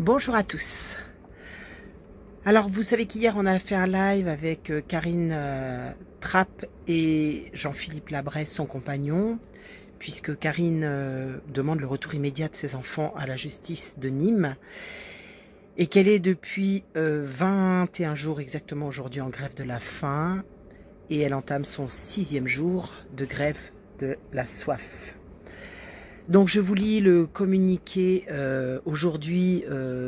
Bonjour à tous. Alors vous savez qu'hier on a fait un live avec Karine Trapp et Jean-Philippe Labresse, son compagnon, puisque Karine demande le retour immédiat de ses enfants à la justice de Nîmes et qu'elle est depuis 21 jours exactement aujourd'hui en grève de la faim et elle entame son 6e jour de grève de la soif. Donc je vous lis le communiqué aujourd'hui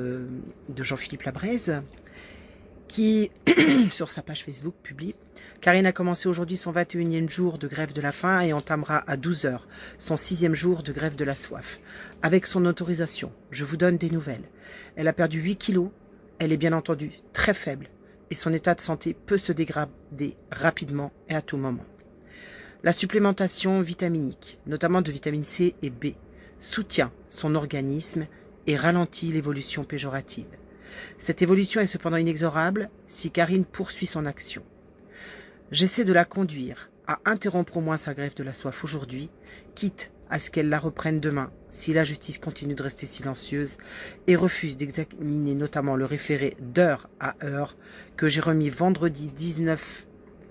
de Jean-Philippe Labresse qui, sur sa page Facebook, publie « Karine a commencé aujourd'hui son 21e jour de grève de la faim et entamera à 12 h son 6e jour de grève de la soif. Avec son autorisation, je vous donne des nouvelles. Elle a perdu 8 kilos, elle est bien entendu très faible et son état de santé peut se dégrader rapidement et à tout moment. La supplémentation vitaminique, notamment de vitamine C et B, soutient son organisme et ralentit l'évolution péjorative. Cette évolution est cependant inexorable si Karine poursuit son action. J'essaie de la conduire à interrompre au moins sa grève de la soif aujourd'hui, quitte à ce qu'elle la reprenne demain si la justice continue de rester silencieuse et refuse d'examiner notamment le référé d'heure à heure que j'ai remis vendredi 19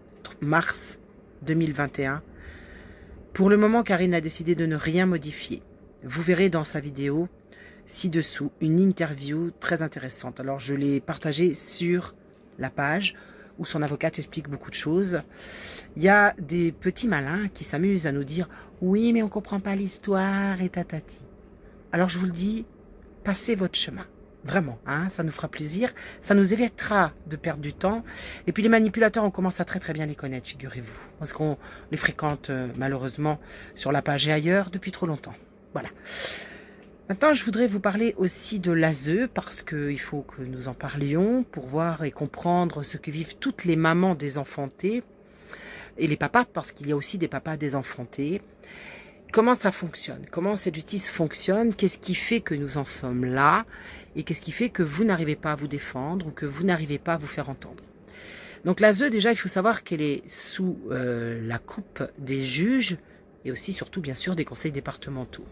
mars 2021. Pour le moment, Karine a décidé de ne rien modifier. Vous verrez dans sa vidéo ci-dessous une interview très intéressante. Alors je l'ai partagée sur la page où son avocate explique beaucoup de choses. Il y a des petits malins qui s'amusent à nous dire « Oui, mais on ne comprend pas l'histoire et tatati ». Alors je vous le dis, passez votre chemin. Vraiment, hein, ça nous fera plaisir, ça nous évitera de perdre du temps. Et puis les manipulateurs, on commence à très bien les connaître, figurez-vous. Parce qu'on les fréquente malheureusement sur la page et ailleurs depuis trop longtemps. Voilà. Maintenant, je voudrais vous parler aussi de l'ASE, parce qu'il faut que nous en parlions pour voir et comprendre ce que vivent toutes les mamans désenfantées et les papas, parce qu'il y a aussi des papas désenfantés. Comment ça fonctionne? Comment cette justice fonctionne? Qu'est-ce qui fait que nous en sommes là? Et qu'est-ce qui fait que vous n'arrivez pas à vous défendre ou que vous n'arrivez pas à vous faire entendre? Donc l'ASE, déjà, il faut savoir qu'elle est sous la coupe des juges et aussi, surtout, bien sûr, des conseils départementaux.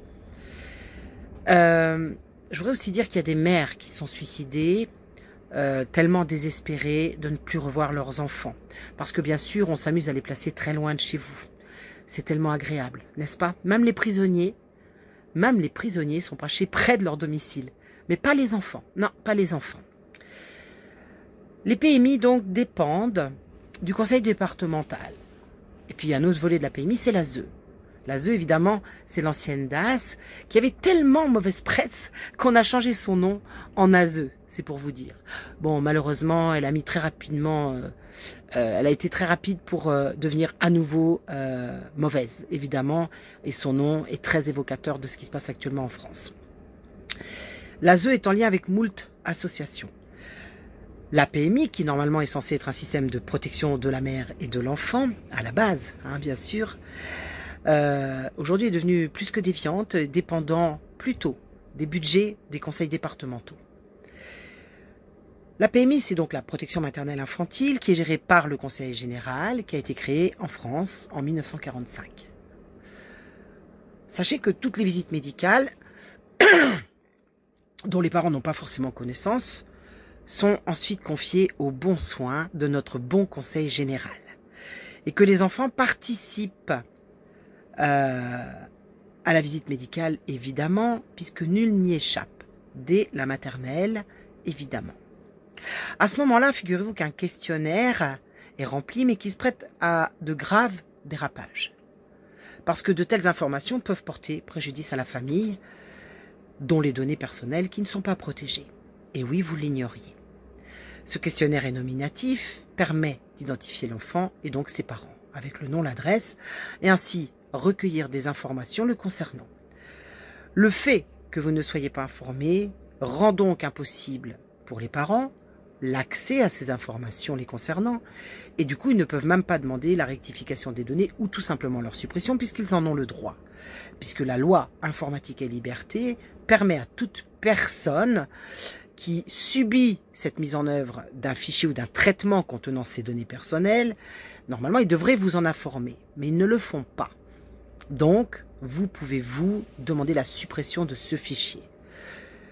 Je voudrais aussi dire qu'il y a des mères qui sont suicidées, tellement désespérées de ne plus revoir leurs enfants. Parce que, bien sûr, on s'amuse à les placer très loin de chez vous. C'est tellement agréable, n'est-ce pas? Même les prisonniers sont placés près de leur domicile. Mais pas les enfants. Non, pas les enfants. Les PMI, donc, dépendent du conseil départemental. Et puis, il y a un autre volet de la PMI, c'est l'ASE. L'ASE, évidemment, c'est l'ancienne DAS, qui avait tellement mauvaise presse qu'on a changé son nom en ASE, c'est pour vous dire. Bon, malheureusement, elle a mis très rapidement... elle a été très rapide pour devenir à nouveau mauvaise, évidemment, et son nom est très évocateur de ce qui se passe actuellement en France. L'ASE est en lien avec moult associations. La PMI, qui normalement est censée être un système de protection de la mère et de l'enfant, à la base, hein, bien sûr, aujourd'hui est devenue plus que défiante, dépendant plutôt des budgets des conseils départementaux. La PMI, c'est donc la protection maternelle infantile, qui est gérée par le Conseil général, qui a été créé en France en 1945. Sachez que toutes les visites médicales, dont les parents n'ont pas forcément connaissance, sont ensuite confiées aux bons soins de notre bon Conseil général. Et que les enfants participent à la visite médicale, évidemment, puisque nul n'y échappe, dès la maternelle, évidemment. À ce moment-là, figurez-vous qu'un questionnaire est rempli, mais qui se prête à de graves dérapages. Parce que de telles informations peuvent porter préjudice à la famille, dont les données personnelles qui ne sont pas protégées. Et oui, vous l'ignoriez. Ce questionnaire est nominatif, permet d'identifier l'enfant et donc ses parents, avec le nom, l'adresse, et ainsi recueillir des informations le concernant. Le fait que vous ne soyez pas informé rend donc impossible pour les parents l'accès à ces informations les concernant, et du coup ils ne peuvent même pas demander la rectification des données ou tout simplement leur suppression puisqu'ils en ont le droit. Puisque la loi informatique et liberté permet à toute personne qui subit cette mise en œuvre d'un fichier ou d'un traitement contenant ces données personnelles, normalement ils devraient vous en informer, mais ils ne le font pas. Donc, vous pouvez demander la suppression de ce fichier.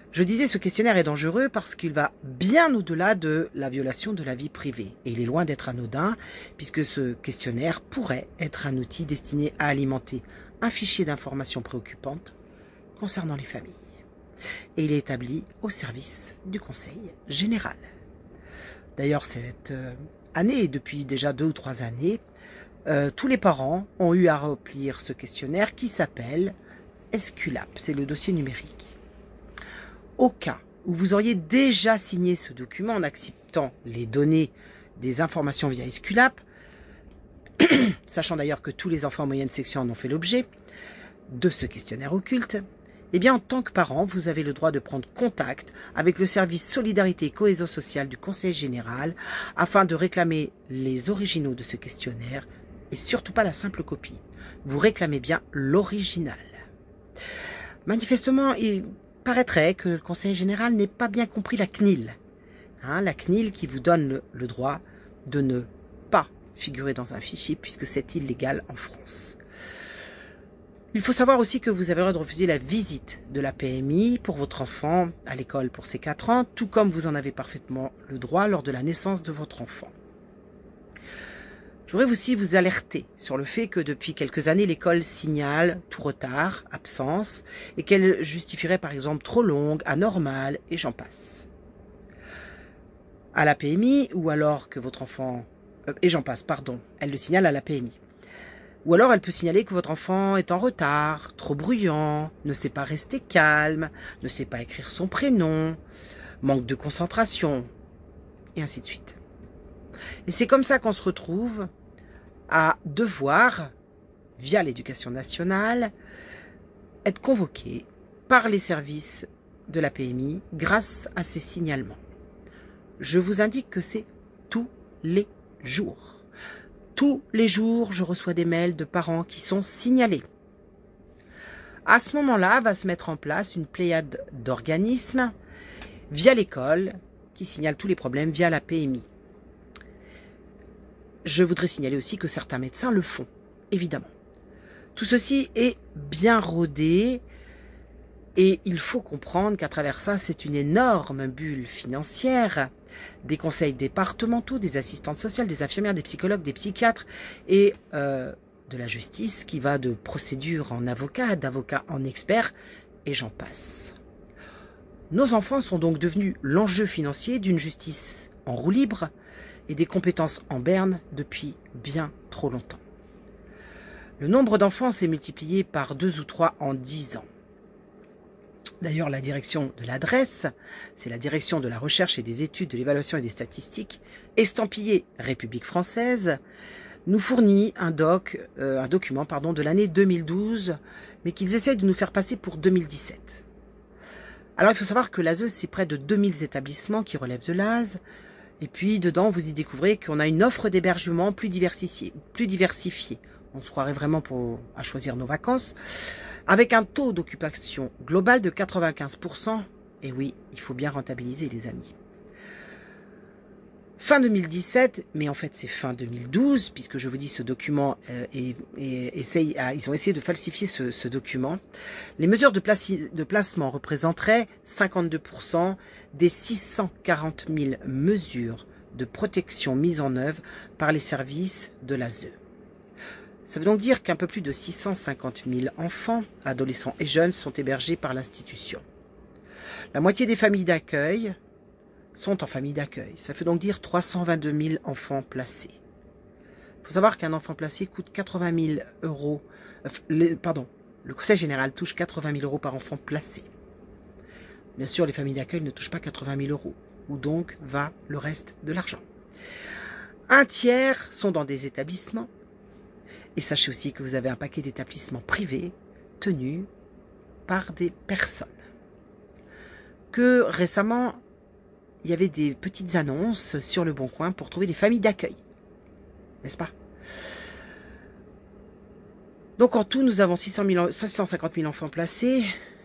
Je disais, ce questionnaire est dangereux parce qu'il va bien au-delà de la violation de la vie privée. Et il est loin d'être anodin, puisque ce questionnaire pourrait être un outil destiné à alimenter un fichier d'informations préoccupantes concernant les familles. Et il est établi au service du Conseil général. D'ailleurs, cette année, depuis déjà 2 ou 3 années, tous les parents ont eu à remplir ce questionnaire qui s'appelle Esculape, c'est le dossier numérique. Au cas où vous auriez déjà signé ce document en acceptant les données des informations via Esculape, sachant d'ailleurs que tous les enfants en moyenne section en ont fait l'objet de ce questionnaire occulte, eh bien en tant que parent, vous avez le droit de prendre contact avec le service Solidarité et Cohésion sociale du Conseil général afin de réclamer les originaux de ce questionnaire et surtout pas la simple copie. Vous réclamez bien l'original. Manifestement, il paraîtrait que le Conseil général n'ait pas bien compris la CNIL. La CNIL qui vous donne le droit de ne pas figurer dans un fichier puisque c'est illégal en France. Il faut savoir aussi que vous avez le droit de refuser la visite de la PMI pour votre enfant à l'école pour ses 4 ans, tout comme vous en avez parfaitement le droit lors de la naissance de votre enfant. Je voudrais aussi vous alerter sur le fait que depuis quelques années, l'école signale tout retard, absence, et qu'elle justifierait par exemple trop longue, anormale, et j'en passe. À la PMI, ou alors que votre enfant... et j'en passe, pardon, elle le signale à la PMI. Ou alors elle peut signaler que votre enfant est en retard, trop bruyant, ne sait pas rester calme, ne sait pas écrire son prénom, manque de concentration, et ainsi de suite. Et c'est comme ça qu'on se retrouve à devoir, via l'éducation nationale, être convoqué par les services de la PMI grâce à ces signalements. Je vous indique que c'est tous les jours. Tous les jours, je reçois des mails de parents qui sont signalés. À ce moment-là, va se mettre en place une pléiade d'organismes via l'école qui signalent tous les problèmes via la PMI. Je voudrais signaler aussi que certains médecins le font, évidemment. Tout ceci est bien rodé et il faut comprendre qu'à travers ça, c'est une énorme bulle financière des conseils départementaux, des assistantes sociales, des infirmières, des psychologues, des psychiatres et de la justice qui va de procédure en avocat, d'avocat en expert et j'en passe. Nos enfants sont donc devenus l'enjeu financier d'une justice en roue libre et des compétences en berne depuis bien trop longtemps. Le nombre d'enfants s'est multiplié par 2 ou 3 en 10 ans. D'ailleurs, la direction de l'adresse, c'est la direction de la recherche et des études, de l'évaluation et des statistiques, estampillée République française, nous fournit un document de l'année 2012, mais qu'ils essaient de nous faire passer pour 2017. Alors, il faut savoir que l'ASE, c'est près de 2000 établissements qui relèvent de l'ASE, et puis, dedans, vous y découvrez qu'on a une offre d'hébergement plus diversifiée. On se croirait vraiment à choisir nos vacances. Avec un taux d'occupation global de 95%. Et oui, il faut bien rentabiliser, les amis. Fin 2017, mais en fait, c'est fin 2012, puisque je vous dis, ce document, ils ont essayé de falsifier ce document. Les mesures de placement représenteraient 52% des 640 000 mesures de protection mises en œuvre par les services de l'ASE. Ça veut donc dire qu'un peu plus de 650 000 enfants, adolescents et jeunes sont hébergés par l'institution. La moitié des familles d'accueil sont en famille d'accueil. Ça fait donc dire 322 000 enfants placés. Il faut savoir qu'un enfant placé coûte 80 000 euros. Le Conseil général touche 80 000 euros par enfant placé. Bien sûr, les familles d'accueil ne touchent pas 80 000 euros. Où donc va le reste de l'argent? Un tiers sont dans des établissements. Et sachez aussi que vous avez un paquet d'établissements privés tenus par des personnes. Que récemment, il y avait des petites annonces sur Le Bon Coin pour trouver des familles d'accueil. N'est-ce pas? Donc en tout, nous avons 550 000 enfants placés.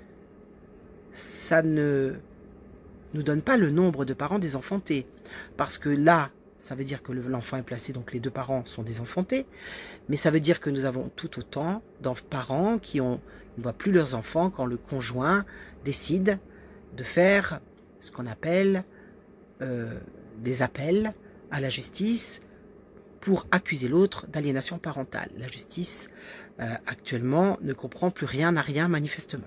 Ça ne nous donne pas le nombre de parents désenfantés. Parce que là, ça veut dire que l'enfant est placé, donc les 2 parents sont désenfantés. Mais ça veut dire que nous avons tout autant de parents qui ne voient plus leurs enfants quand le conjoint décide de faire ce qu'on appelle des appels à la justice pour accuser l'autre d'aliénation parentale. La justice, actuellement, ne comprend plus rien à rien, manifestement.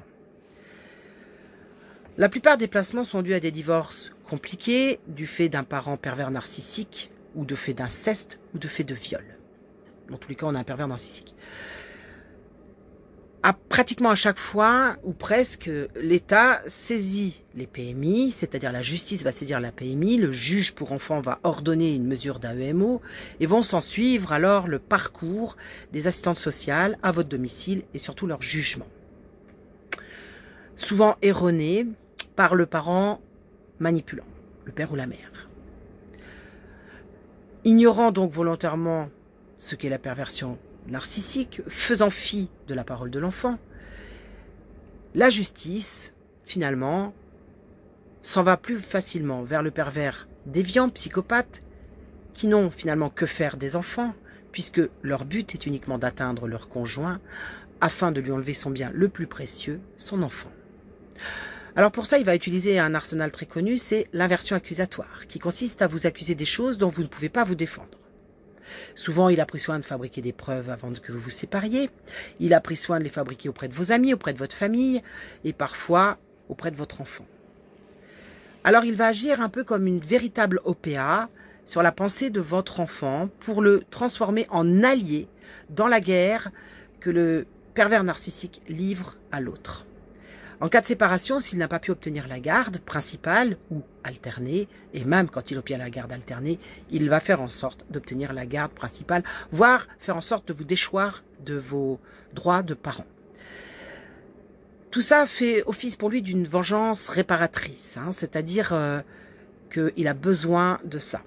La plupart des placements sont dus à des divorces compliqués, du fait d'un parent pervers narcissique, ou de fait d'inceste, ou de fait de viol. Dans tous les cas, on a un pervers narcissique. Pratiquement à chaque fois, ou presque, l'État saisit les PMI, c'est-à-dire la justice va saisir la PMI, le juge pour enfants va ordonner une mesure d'AEMO, et vont s'en suivre alors le parcours des assistantes sociales à votre domicile et surtout leur jugement. Souvent erroné par le parent manipulant, le père ou la mère. Ignorant donc volontairement ce qu'est la perversion narcissique, faisant fi de la parole de l'enfant, la justice, finalement, s'en va plus facilement vers le pervers déviant, psychopathe, qui n'ont finalement que faire des enfants, puisque leur but est uniquement d'atteindre leur conjoint, afin de lui enlever son bien le plus précieux, son enfant. Alors pour ça, il va utiliser un arsenal très connu, c'est l'inversion accusatoire, qui consiste à vous accuser des choses dont vous ne pouvez pas vous défendre. Souvent, il a pris soin de fabriquer des preuves avant que vous vous sépariez. Il a pris soin de les fabriquer auprès de vos amis, auprès de votre famille et parfois auprès de votre enfant. Alors, il va agir un peu comme une véritable OPA sur la pensée de votre enfant pour le transformer en allié dans la guerre que le pervers narcissique livre à l'autre. En cas de séparation, s'il n'a pas pu obtenir la garde principale ou alternée, et même quand il obtient la garde alternée, il va faire en sorte d'obtenir la garde principale, voire faire en sorte de vous déchoir de vos droits de parents. Tout ça fait office pour lui d'une vengeance réparatrice, c'est-à-dire qu'il a besoin de ça.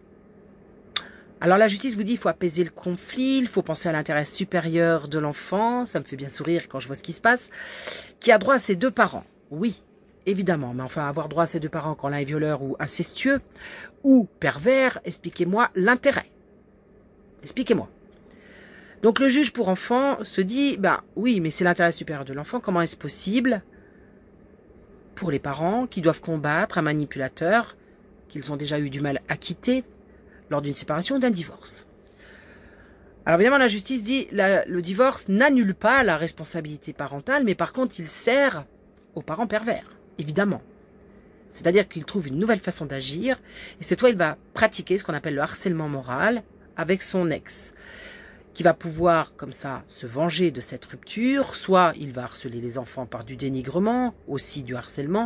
Alors la justice vous dit qu'il faut apaiser le conflit, il faut penser à l'intérêt supérieur de l'enfant, ça me fait bien sourire quand je vois ce qui se passe, qui a droit à ses deux parents. Oui, évidemment, mais enfin avoir droit à ses deux parents quand l'un est violeur ou incestueux, ou pervers, expliquez-moi l'intérêt. Expliquez-moi. Donc le juge pour enfants se dit, oui, mais c'est l'intérêt supérieur de l'enfant, comment est-ce possible pour les parents qui doivent combattre un manipulateur qu'ils ont déjà eu du mal à quitter, lors d'une séparation ou d'un divorce. Alors évidemment, la justice dit le divorce n'annule pas la responsabilité parentale, mais par contre, il sert aux parents pervers, évidemment. C'est-à-dire qu'il trouve une nouvelle façon d'agir, et cette fois, il va pratiquer ce qu'on appelle le harcèlement moral avec son ex, qui va pouvoir, comme ça, se venger de cette rupture, soit il va harceler les enfants par du dénigrement, aussi du harcèlement,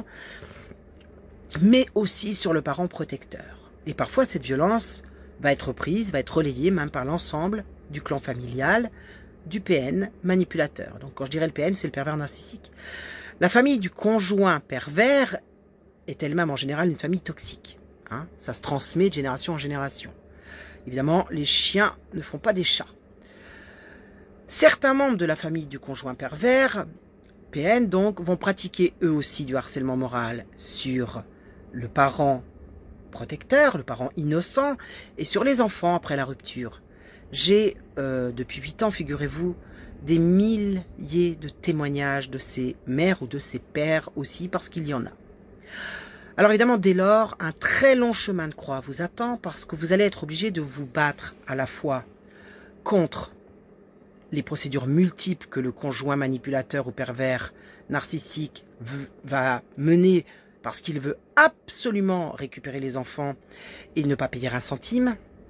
mais aussi sur le parent protecteur. Et parfois, cette violence va être prise, va être relayée même par l'ensemble du clan familial, du PN manipulateur. Donc quand je dirais le PN, c'est le pervers narcissique. La famille du conjoint pervers est elle-même en général une famille toxique. Ça se transmet de génération en génération. Évidemment, les chiens ne font pas des chats. Certains membres de la famille du conjoint pervers, PN donc, vont pratiquer eux aussi du harcèlement moral sur le parent protecteur, le parent innocent, et sur les enfants après la rupture. J'ai, depuis 8 ans, figurez-vous, des milliers de témoignages de ces mères ou de ces pères aussi, parce qu'il y en a. Alors évidemment, dès lors, un très long chemin de croix vous attend, parce que vous allez être obligé de vous battre à la fois contre les procédures multiples que le conjoint manipulateur ou pervers narcissique va mener parce qu'il veut absolument récupérer les enfants et ne pas payer un centime.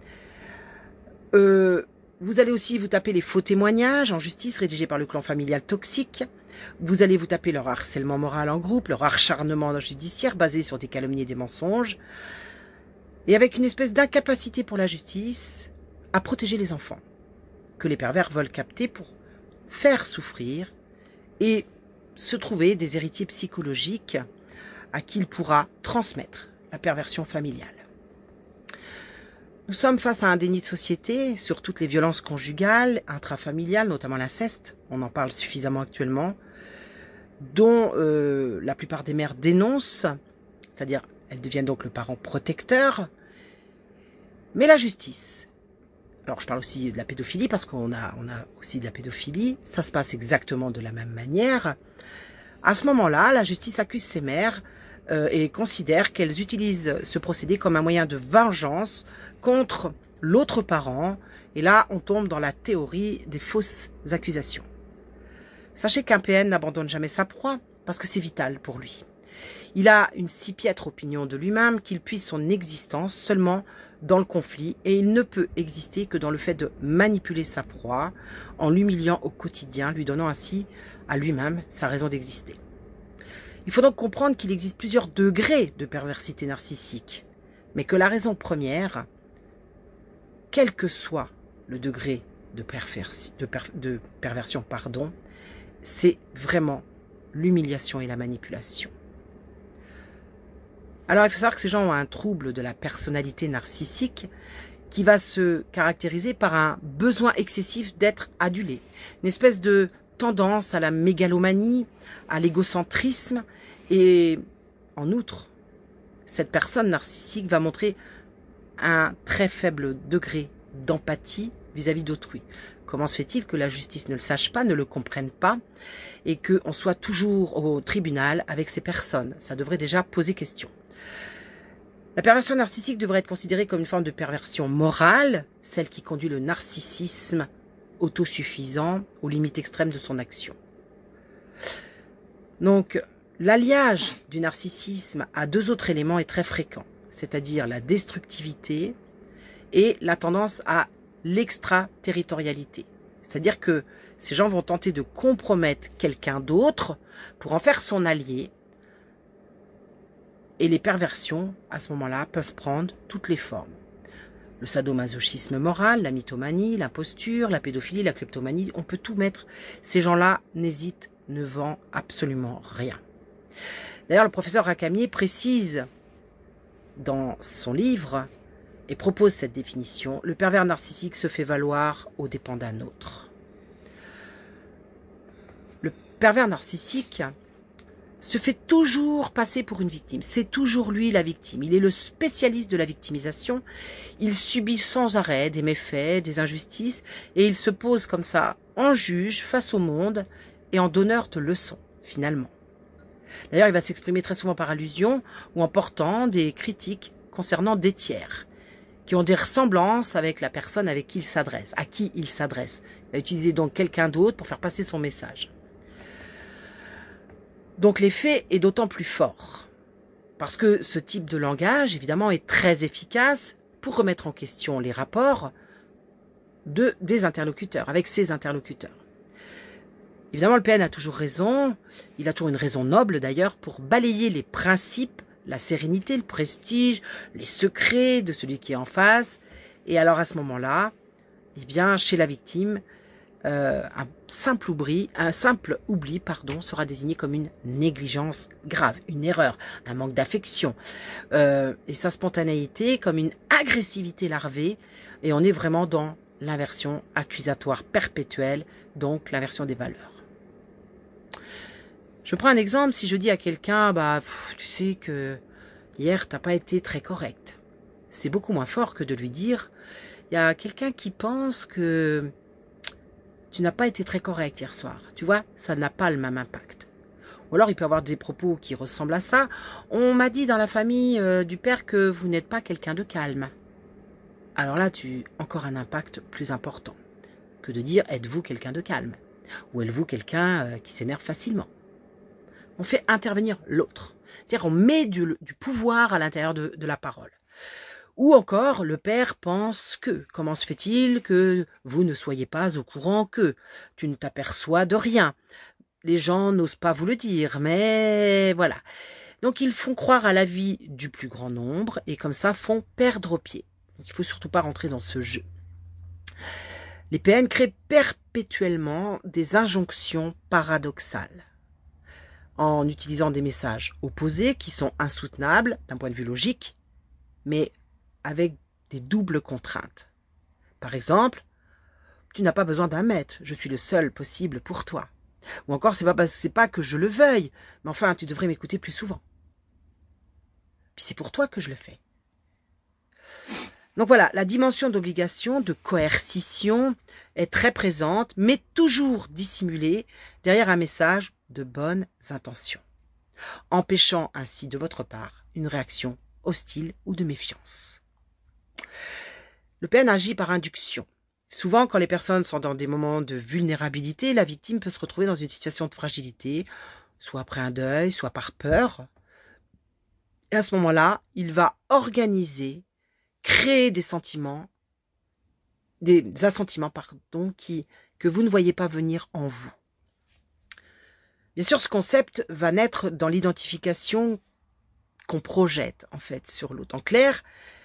Vous allez aussi vous taper les faux témoignages en justice rédigés par le clan familial toxique. Vous allez vous taper leur harcèlement moral en groupe, leur acharnement judiciaire basé sur des calomnies et des mensonges. Et avec une espèce d'incapacité pour la justice à protéger les enfants que les pervers veulent capter pour faire souffrir et se trouver des héritiers psychologiques à qui il pourra transmettre la perversion familiale. Nous sommes face à un déni de société sur toutes les violences conjugales, intrafamiliales, notamment l'inceste, on en parle suffisamment actuellement, dont la plupart des mères dénoncent, c'est-à-dire elles deviennent donc le parent protecteur, mais la justice, alors je parle aussi de la pédophilie parce qu'on a aussi de la pédophilie, ça se passe exactement de la même manière. À ce moment-là, la justice accuse ces mères et considèrent qu'elles utilisent ce procédé comme un moyen de vengeance contre l'autre parent. Et là, on tombe dans la théorie des fausses accusations. Sachez qu'un PN n'abandonne jamais sa proie parce que c'est vital pour lui. Il a une si piètre opinion de lui-même qu'il puise son existence seulement dans le conflit et il ne peut exister que dans le fait de manipuler sa proie en l'humiliant au quotidien, lui donnant ainsi à lui-même sa raison d'exister. Il faut donc comprendre qu'il existe plusieurs degrés de perversité narcissique, mais que la raison première, quel que soit le degré de perversion, c'est vraiment l'humiliation et la manipulation. Alors il faut savoir que ces gens ont un trouble de la personnalité narcissique qui va se caractériser par un besoin excessif d'être adulé, une espèce de tendance à la mégalomanie, à l'égocentrisme, et en outre, cette personne narcissique va montrer un très faible degré d'empathie vis-à-vis d'autrui. Comment se fait-il que la justice ne le sache pas, ne le comprenne pas, et qu'on soit toujours au tribunal avec ces personnes? Ça devrait déjà poser question. La perversion narcissique devrait être considérée comme une forme de perversion morale, celle qui conduit le narcissisme autosuffisant aux limites extrêmes de son action. Donc, l'alliage du narcissisme à deux autres éléments est très fréquent, c'est-à-dire la destructivité et la tendance à l'extraterritorialité. C'est-à-dire que ces gens vont tenter de compromettre quelqu'un d'autre pour en faire son allié. Et les perversions, à ce moment-là, peuvent prendre toutes les formes. Le sadomasochisme moral, la mythomanie, l'imposture, la pédophilie, la kleptomanie, on peut tout mettre. Ces gens-là n'hésitent, ne vendent absolument rien. D'ailleurs, le professeur Racamier précise dans son livre et propose cette définition: le pervers narcissique se fait valoir aux dépens d'un autre. Le pervers narcissique se fait toujours passer pour une victime. C'est toujours lui la victime. Il est le spécialiste de la victimisation. Il subit sans arrêt des méfaits, des injustices, et il se pose comme ça en juge face au monde et en donneur de leçons, finalement. D'ailleurs, il va s'exprimer très souvent par allusion ou en portant des critiques concernant des tiers qui ont des ressemblances avec la personne avec qui il s'adresse, à qui il s'adresse. Il va utiliser donc quelqu'un d'autre pour faire passer son message. Donc l'effet est d'autant plus fort, parce que ce type de langage, évidemment, est très efficace pour remettre en question les rapports des interlocuteurs, avec ses interlocuteurs. Évidemment, le PN a toujours raison, il a toujours une raison noble d'ailleurs, pour balayer les principes, la sérénité, le prestige, les secrets de celui qui est en face. Et alors à ce moment-là, eh bien, chez la victime, un simple oubli sera désigné comme une négligence grave, une erreur, un manque d'affection, et sa spontanéité comme une agressivité larvée, et on est vraiment dans l'inversion accusatoire perpétuelle, donc l'inversion des valeurs. Je prends un exemple: si je dis à quelqu'un, tu sais que hier t'as pas été très correct, c'est beaucoup moins fort que de lui dire, il y a quelqu'un qui pense que tu n'as pas été très correct hier soir. Tu vois, ça n'a pas le même impact. Ou alors il peut avoir des propos qui ressemblent à ça. On m'a dit dans la famille du père que vous n'êtes pas quelqu'un de calme. Alors là, encore un impact plus important que de dire êtes-vous quelqu'un de calme, ou êtes-vous quelqu'un qui s'énerve facilement. On fait intervenir l'autre. C'est-à-dire on met du pouvoir à l'intérieur de la parole. Ou encore, le père pense que, comment se fait-il que vous ne soyez pas au courant que tu ne t'aperçois de rien? Les gens n'osent pas vous le dire, mais voilà. Donc ils font croire à l'avis du plus grand nombre et comme ça font perdre pied. Donc, il ne faut surtout pas rentrer dans ce jeu. Les PN créent perpétuellement des injonctions paradoxales en utilisant des messages opposés qui sont insoutenables d'un point de vue logique, mais avec des doubles contraintes. Par exemple, tu n'as pas besoin d'un maître, je suis le seul possible pour toi. Ou encore, c'est pas que je le veuille, mais enfin, tu devrais m'écouter plus souvent. Puis c'est pour toi que je le fais. Donc voilà, la dimension d'obligation, de coercition est très présente, mais toujours dissimulée derrière un message de bonnes intentions. empêchant ainsi de votre part une réaction hostile ou de méfiance. Le PN agit par induction. Souvent, quand les personnes sont dans des moments de vulnérabilité, la victime peut se retrouver dans une situation de fragilité, soit après un deuil, soit par peur. Et à ce moment-là, il va organiser, créer des assentiments, que vous ne voyez pas venir en vous. Bien sûr, ce concept va naître dans l'identification qu'on projette, en fait, sur l'autre. En clair,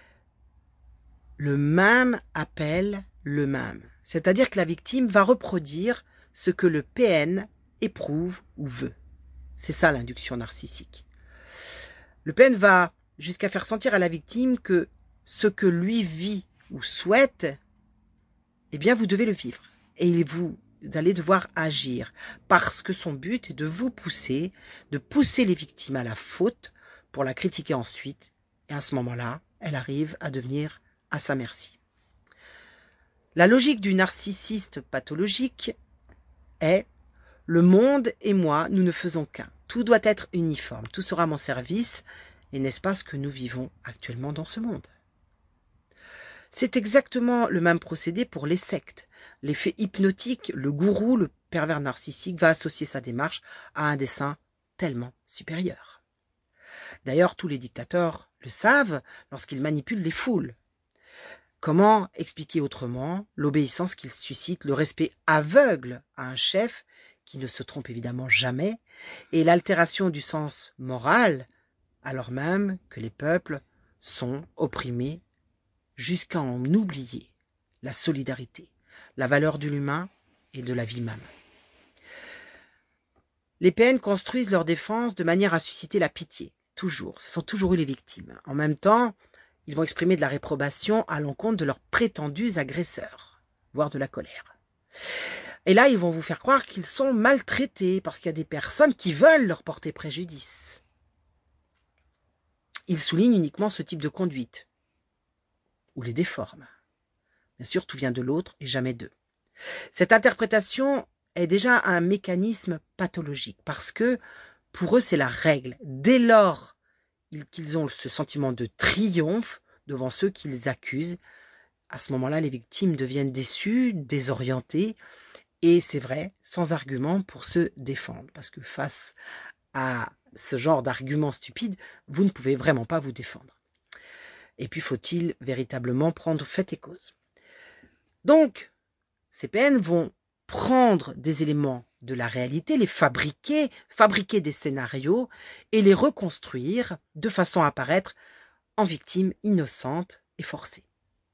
le même appelle le même. C'est-à-dire que la victime va reproduire ce que le PN éprouve ou veut. C'est ça l'induction narcissique. Le PN va jusqu'à faire sentir à la victime que ce que lui vit ou souhaite, eh bien vous devez le vivre. Et vous allez devoir agir. Parce que son but est de vous pousser, de pousser les victimes à la faute pour la critiquer ensuite. Et à ce moment-là, elle arrive à devenir à sa merci. La logique du narcissiste pathologique est « le monde et moi, nous ne faisons qu'un. Tout doit être uniforme, tout sera à mon service. » Et n'est-ce pas ce que nous vivons actuellement dans ce monde? C'est exactement le même procédé pour les sectes. L'effet hypnotique, le gourou, le pervers narcissique va associer sa démarche à un dessein tellement supérieur. D'ailleurs, tous les dictateurs le savent lorsqu'ils manipulent les foules. Comment expliquer autrement l'obéissance qu'il suscite, le respect aveugle à un chef qui ne se trompe évidemment jamais, et l'altération du sens moral, alors même que les peuples sont opprimés jusqu'à en oublier la solidarité, la valeur de l'humain et de la vie même. Les PN construisent leur défense de manière à susciter la pitié, toujours. Ce sont toujours eu les victimes. En même temps, ils vont exprimer de la réprobation à l'encontre de leurs prétendus agresseurs, voire de la colère. Et là, ils vont vous faire croire qu'ils sont maltraités parce qu'il y a des personnes qui veulent leur porter préjudice. Ils soulignent uniquement ce type de conduite, ou les déforment. Bien sûr, tout vient de l'autre et jamais d'eux. Cette interprétation est déjà un mécanisme pathologique parce que pour eux, c'est la règle. Dès lors qu'ils ont ce sentiment de triomphe devant ceux qu'ils accusent, à ce moment-là, les victimes deviennent déçues, désorientées, et c'est vrai, sans argument pour se défendre. Parce que face à ce genre d'arguments stupides, vous ne pouvez vraiment pas vous défendre. Et puis, faut-il véritablement prendre fait et cause? Donc, ces PN vont prendre des éléments de la réalité, les fabriquer des scénarios et les reconstruire de façon à paraître en victime innocente et forcée.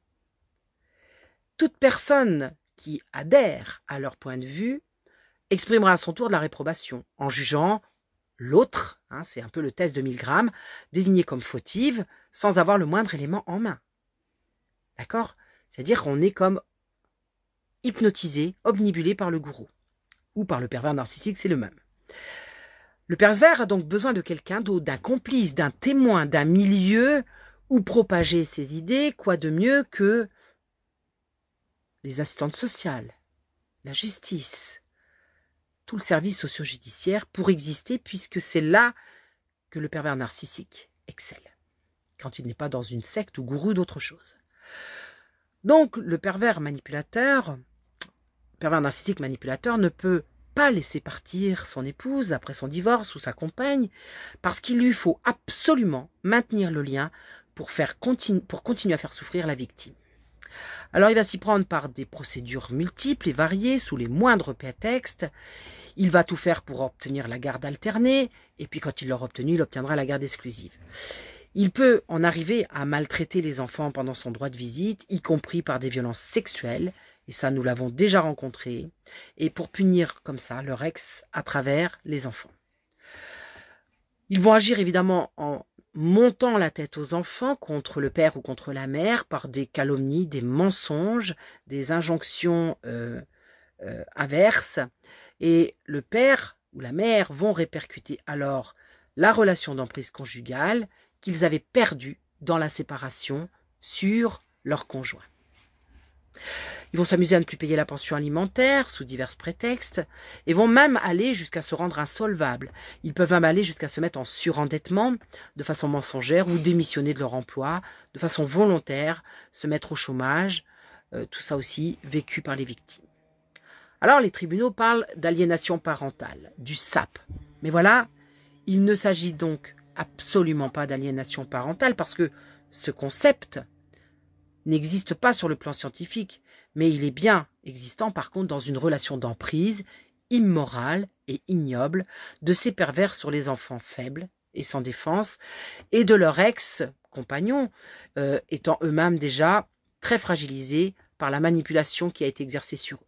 Toute personne qui adhère à leur point de vue exprimera à son tour de la réprobation en jugeant l'autre, c'est un peu le test de Milgram, désigné comme fautive sans avoir le moindre élément en main. D'accord? C'est-à-dire qu'on est comme hypnotisé, obnubilé par le gourou. Ou par le pervers narcissique, c'est le même. Le pervers a donc besoin de quelqu'un d'autre, d'un complice, d'un témoin, d'un milieu où propager ses idées, quoi de mieux que les assistantes sociales, la justice, tout le service socio-judiciaire pour exister, puisque c'est là que le pervers narcissique excelle, quand il n'est pas dans une secte ou gourou d'autre chose. Donc, le pervers narcissique manipulateur ne peut pas laisser partir son épouse après son divorce ou sa compagne, parce qu'il lui faut absolument maintenir le lien pour continuer à faire souffrir la victime. Alors il va s'y prendre par des procédures multiples et variées, sous les moindres prétextes. Il va tout faire pour obtenir la garde alternée, et puis quand il l'aura obtenue, il obtiendra la garde exclusive. Il peut en arriver à maltraiter les enfants pendant son droit de visite, y compris par des violences sexuelles, et ça nous l'avons déjà rencontré, et pour punir comme ça leur ex à travers les enfants. Ils vont agir évidemment en montant la tête aux enfants contre le père ou contre la mère par des calomnies, des mensonges, des injonctions inverses, et le père ou la mère vont répercuter alors la relation d'emprise conjugale qu'ils avaient perdue dans la séparation sur leur conjoint. Ils vont s'amuser à ne plus payer la pension alimentaire sous divers prétextes et vont même aller jusqu'à se rendre insolvables. Ils peuvent même aller jusqu'à se mettre en surendettement de façon mensongère ou démissionner de leur emploi de façon volontaire, se mettre au chômage, tout ça aussi vécu par les victimes. Alors les tribunaux parlent d'aliénation parentale, du SAP. Mais voilà, il ne s'agit donc absolument pas d'aliénation parentale parce que ce concept n'existe pas sur le plan scientifique, mais il est bien existant par contre dans une relation d'emprise immorale et ignoble de ces pervers sur les enfants faibles et sans défense et de leur ex-compagnon étant eux-mêmes déjà très fragilisés par la manipulation qui a été exercée sur eux.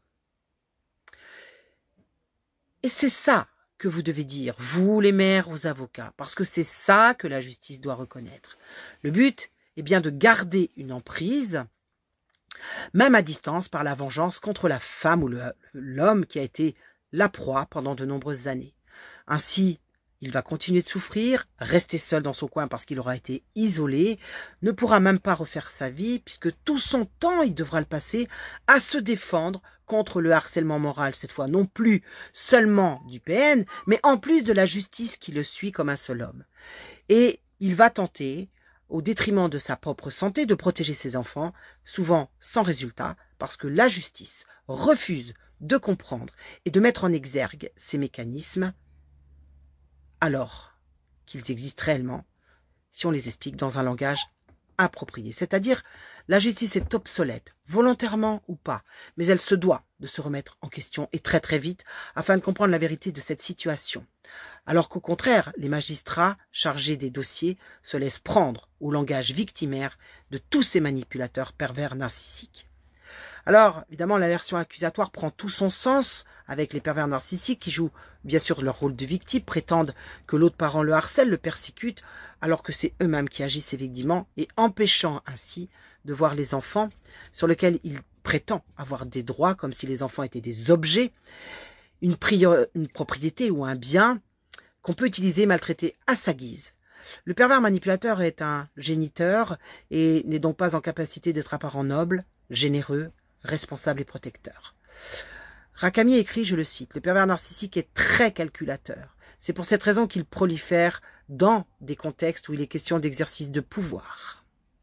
Et c'est ça que vous devez dire, vous les maires aux avocats, parce que c'est ça que la justice doit reconnaître. Le but est bien de garder une emprise, même à distance, par la vengeance contre la femme ou l'homme qui a été la proie pendant de nombreuses années. Ainsi, il va continuer de souffrir, rester seul dans son coin parce qu'il aura été isolé, ne pourra même pas refaire sa vie, puisque tout son temps, il devra le passer à se défendre contre le harcèlement moral, cette fois non plus seulement du PN, mais en plus de la justice qui le suit comme un seul homme. Et il va tenter, au détriment de sa propre santé, de protéger ses enfants, souvent sans résultat, parce que la justice refuse de comprendre et de mettre en exergue ces mécanismes, alors qu'ils existent réellement, si on les explique dans un langage approprié. C'est-à-dire, la justice est obsolète, volontairement ou pas, mais elle se doit de se remettre en question et très très vite, afin de comprendre la vérité de cette situation. Alors qu'au contraire, les magistrats chargés des dossiers se laissent prendre au langage victimaire de tous ces manipulateurs pervers narcissiques. Alors, évidemment, la version accusatoire prend tout son sens avec les pervers narcissiques qui jouent bien sûr leur rôle de victime, prétendent que l'autre parent le harcèle, le persécute, alors que c'est eux-mêmes qui agissent effectivement et empêchant ainsi de voir les enfants sur lesquels ils prétendent avoir des droits comme si les enfants étaient des objets, une propriété ou un bien qu'on peut utiliser et maltraiter à sa guise. Le pervers manipulateur est un géniteur et n'est donc pas en capacité d'être un parent noble, généreux, responsable et protecteur. Rakami écrit, je le cite, « Le pervers narcissique est très calculateur. C'est pour cette raison qu'il prolifère dans des contextes où il est question d'exercice de pouvoir.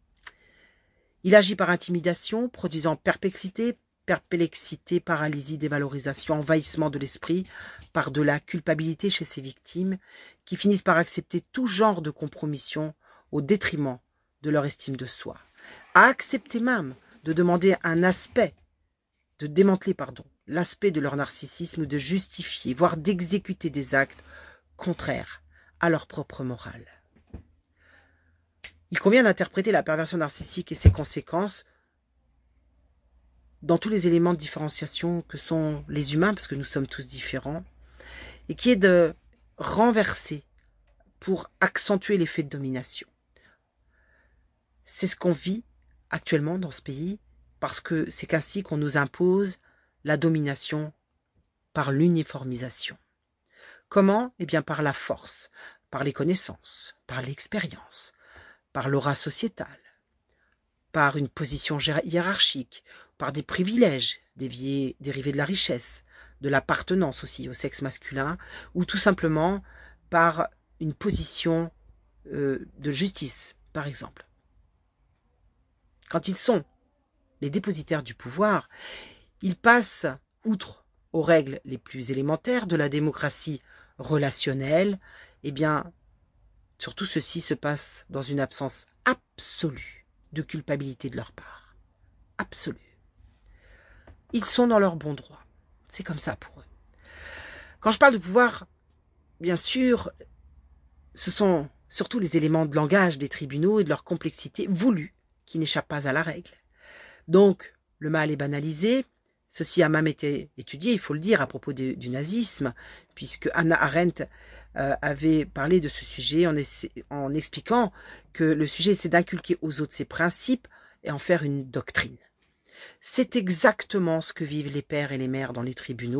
Il agit par intimidation, produisant perplexité, paralysie, dévalorisation, envahissement de l'esprit, par-delà culpabilité chez ses victimes, qui finissent par accepter tout genre de compromission au détriment de leur estime de soi. À accepter même de demander de démanteler l'aspect de leur narcissisme, de justifier, voire d'exécuter des actes contraires à leur propre morale. Il convient d'interpréter la perversion narcissique et ses conséquences dans tous les éléments de différenciation que sont les humains, parce que nous sommes tous différents, et qui est de renverser pour accentuer l'effet de domination. C'est ce qu'on vit actuellement dans ce pays, parce que c'est ainsi qu'on nous impose la domination par l'uniformisation. Comment? Eh bien par la force, par les connaissances, par l'expérience, par l'aura sociétale, par une position hiérarchique, par des privilèges dérivés de la richesse, de l'appartenance aussi au sexe masculin, ou tout simplement par une position de justice, par exemple. Quand ils sont les dépositaires du pouvoir, ils passent outre aux règles les plus élémentaires de la démocratie relationnelle, eh bien, surtout ceci se passe dans une absence absolue de culpabilité de leur part. Absolue. Ils sont dans leur bon droit. C'est comme ça pour eux. Quand je parle de pouvoir, bien sûr, ce sont surtout les éléments de langage des tribunaux et de leur complexité voulue qui n'échappent pas à la règle. Donc, le mal est banalisé. Ceci a même été étudié, il faut le dire, à propos du nazisme, puisque Hannah Arendt avait parlé de ce sujet en expliquant que le sujet, c'est d'inculquer aux autres ses principes et en faire une doctrine. C'est exactement ce que vivent les pères et les mères dans les tribunaux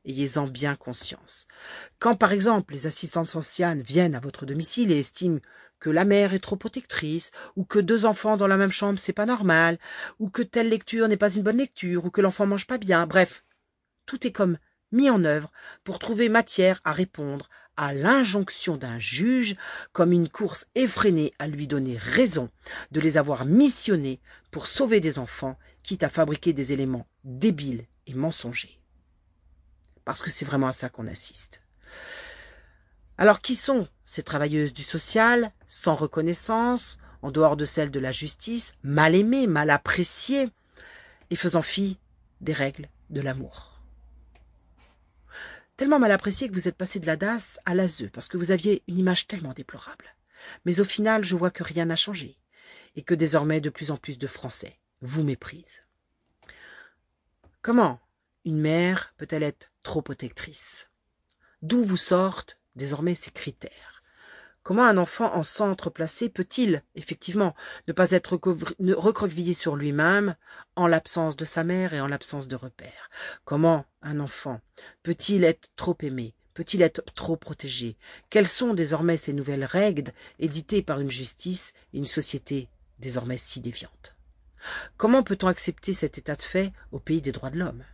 ayez-en bien conscience. Quand, par exemple, les assistantes sociales viennent à votre domicile et estiment que la mère est trop protectrice, ou que 2 enfants dans la même chambre, c'est pas normal, ou que telle lecture n'est pas une bonne lecture, ou que l'enfant mange pas bien, bref, tout est comme mis en œuvre pour trouver matière à répondre à l'injonction d'un juge, comme une course effrénée à lui donner raison de les avoir missionnés pour sauver des enfants, quitte à fabriquer des éléments débiles et mensongers. Parce que c'est vraiment à ça qu'on assiste. Alors qui sont ces travailleuses du social, sans reconnaissance, en dehors de celle de la justice, mal aimées, mal appréciées, et faisant fi des règles de l'amour? Tellement mal apprécié que vous êtes passé de la DAS à l'ASE, parce que vous aviez une image tellement déplorable. Mais au final, je vois que rien n'a changé, et que désormais de plus en plus de Français vous méprisent. Comment une mère peut-elle être trop protectrice? D'où vous sortent désormais ces critères? Comment un enfant en centre placé peut-il, effectivement, ne pas être recroquevillé sur lui-même en l'absence de sa mère et en l'absence de repères? Comment un enfant peut-il être trop aimé? Peut-il être trop protégé? Quelles sont désormais ces nouvelles règles éditées par une justice et une société désormais si déviante? Comment peut-on accepter cet état de fait au pays des droits de l'homme?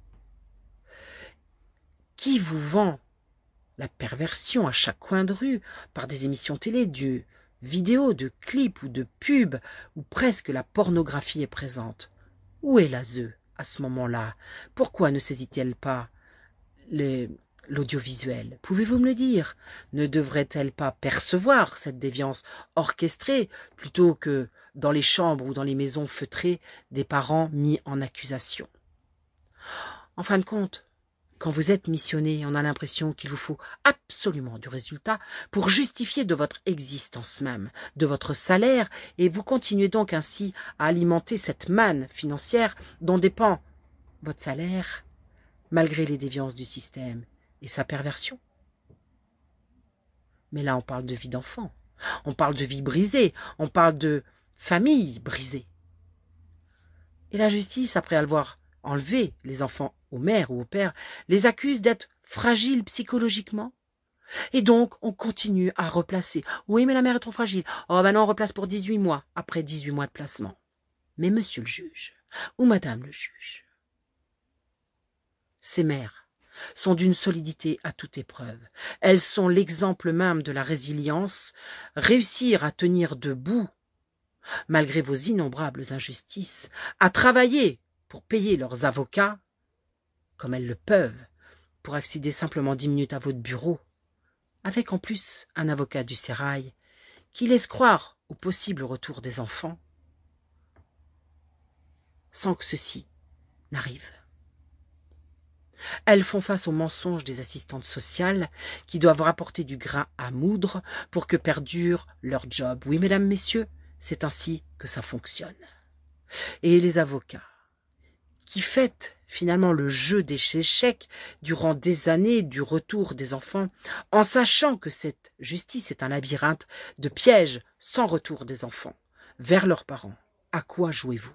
Qui vous vend la perversion à chaque coin de rue, par des émissions télé, de vidéos, de clips ou de pubs, où presque la pornographie est présente? Où est l'ASE à ce moment-là? Pourquoi ne saisit-elle pas l'audiovisuel? Pouvez-vous me le dire? Ne devrait-elle pas percevoir cette déviance orchestrée plutôt que dans les chambres ou dans les maisons feutrées des parents mis en accusation? En fin de compte, quand vous êtes missionné, on a l'impression qu'il vous faut absolument du résultat pour justifier de votre existence même, de votre salaire, et vous continuez donc ainsi à alimenter cette manne financière dont dépend votre salaire, malgré les déviances du système et sa perversion. Mais là, on parle de vie d'enfant, on parle de vie brisée, on parle de famille brisée. Et la justice, après avoir enlevé les enfants aux mères ou aux pères, les accuse d'être fragiles psychologiquement. Et donc, on continue à replacer. Oui, mais la mère est trop fragile. Oh, ben non, on replace pour 18 mois, après 18 mois de placement. Mais monsieur le juge, ou madame le juge, ces mères sont d'une solidité à toute épreuve. Elles sont l'exemple même de la résilience. Réussir à tenir debout, malgré vos innombrables injustices, à travailler pour payer leurs avocats, comme elles le peuvent, pour accéder simplement 10 minutes à votre bureau, avec en plus un avocat du sérail qui laisse croire au possible retour des enfants, sans que ceci n'arrive. Elles font face aux mensonges des assistantes sociales qui doivent rapporter du grain à moudre pour que perdure leur job. Oui, mesdames, messieurs, c'est ainsi que ça fonctionne. Et les avocats, qui fêtent finalement le jeu des échecs durant des années du retour des enfants, en sachant que cette justice est un labyrinthe de pièges sans retour des enfants vers leurs parents. À quoi jouez-vous?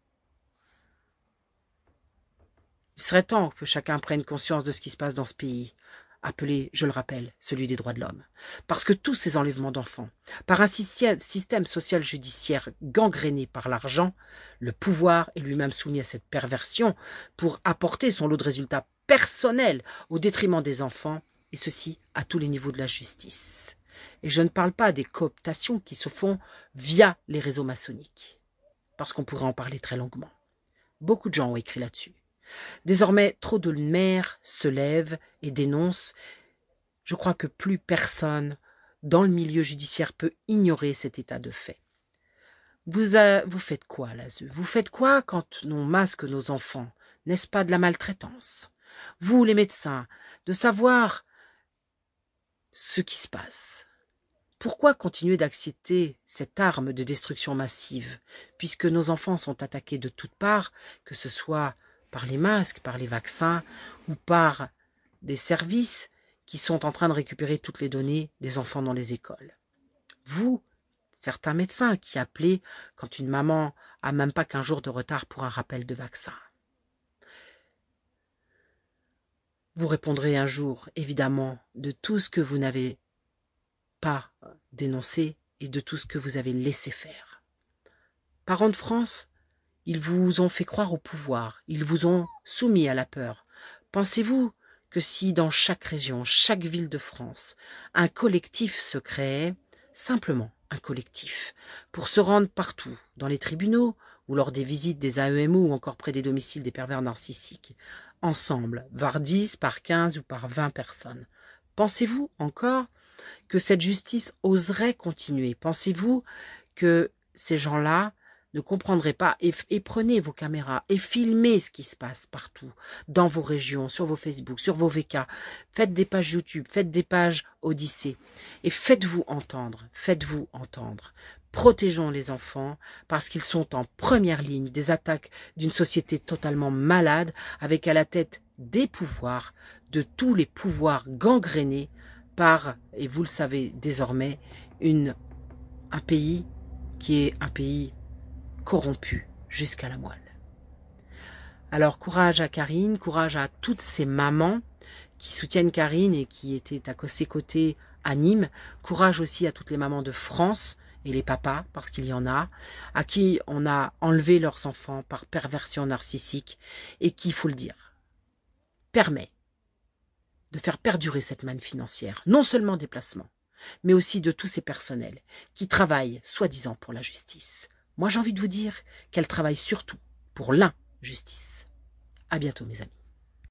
Il serait temps que chacun prenne conscience de ce qui se passe dans ce pays, appelé, je le rappelle, celui des droits de l'homme. Parce que tous ces enlèvements d'enfants, par un système social judiciaire gangréné par l'argent, le pouvoir est lui-même soumis à cette perversion pour apporter son lot de résultats personnels au détriment des enfants, et ceci à tous les niveaux de la justice. Et je ne parle pas des cooptations qui se font via les réseaux maçonniques, parce qu'on pourrait en parler très longuement. Beaucoup de gens ont écrit là-dessus. Désormais, trop de mères se lèvent et dénoncent. Je crois que plus personne dans le milieu judiciaire peut ignorer cet état de fait. Vous faites quoi, là? Vous faites quoi quand on masque nos enfants? N'est-ce pas de la maltraitance? Vous, les médecins, de savoir ce qui se passe. Pourquoi continuer d'accepter cette arme de destruction massive, puisque nos enfants sont attaqués de toutes parts, que ce soit par les masques, par les vaccins ou par des services qui sont en train de récupérer toutes les données des enfants dans les écoles? Vous, certains médecins qui appelaient quand une maman a même pas qu'1 jour de retard pour un rappel de vaccin. Vous répondrez un jour, évidemment, de tout ce que vous n'avez pas dénoncé et de tout ce que vous avez laissé faire. Parents de France, ils vous ont fait croire au pouvoir, ils vous ont soumis à la peur. Pensez-vous que si dans chaque région, chaque ville de France, un collectif se créait, simplement un collectif, pour se rendre partout, dans les tribunaux, ou lors des visites des AEMO, ou encore près des domiciles des pervers narcissiques, ensemble, par 10, par 15 ou par 20 personnes, pensez-vous encore que cette justice oserait continuer? Pensez-vous que ces gens-là ne comprendraient pas et prenez vos caméras et filmez ce qui se passe partout, dans vos régions, sur vos Facebook, sur vos VK, faites des pages YouTube, faites des pages Odyssée et faites-vous entendre, faites-vous entendre. Protégeons les enfants parce qu'ils sont en première ligne des attaques d'une société totalement malade avec à la tête des pouvoirs, de tous les pouvoirs gangrénés par, et vous le savez désormais, un pays qui est un pays corrompu jusqu'à la moelle. Alors courage à Karine, courage à toutes ces mamans qui soutiennent Karine et qui étaient à ses côtés à Nîmes. Courage aussi à toutes les mamans de France et les papas, parce qu'il y en a, à qui on a enlevé leurs enfants par perversion narcissique et qui, il faut le dire, permet de faire perdurer cette manne financière, non seulement des placements, mais aussi de tous ces personnels qui travaillent, soi-disant, pour la justice. Moi, j'ai envie de vous dire qu'elle travaille surtout pour l'injustice. À bientôt, mes amis.